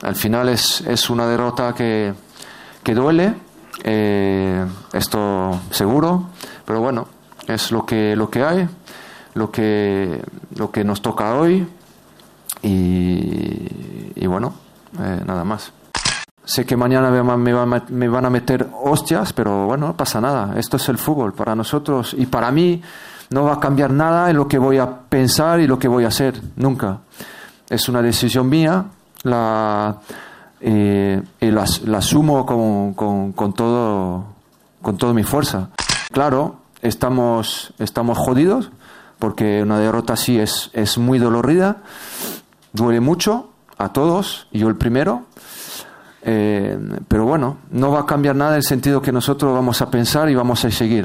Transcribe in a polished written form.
al final es una derrota que duele, esto seguro, pero bueno, es lo que hay, lo que nos toca hoy y bueno, nada más. Sé que mañana me van a meter hostias, pero bueno, no pasa nada. Esto es el fútbol. Para nosotros y para mí no va a cambiar nada en lo que voy a pensar y lo que voy a hacer. Nunca. Es una decisión mía. La asumo con toda mi fuerza. Claro, estamos jodidos porque una derrota así es muy dolorida. Duele mucho a todos, yo el primero. Pero bueno, no va a cambiar nada en el sentido que nosotros vamos a pensar y vamos a seguir.